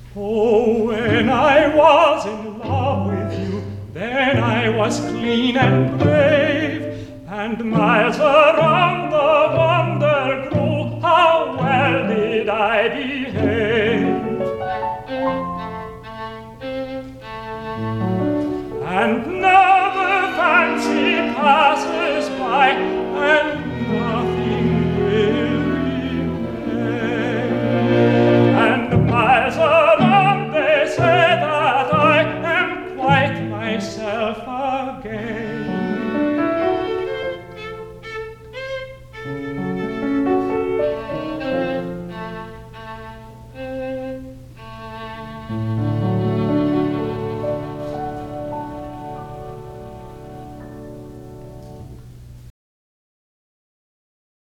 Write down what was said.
Oh, when I was in love with you, then I was clean and brave, and miles around the wonder grew, how well did I behave.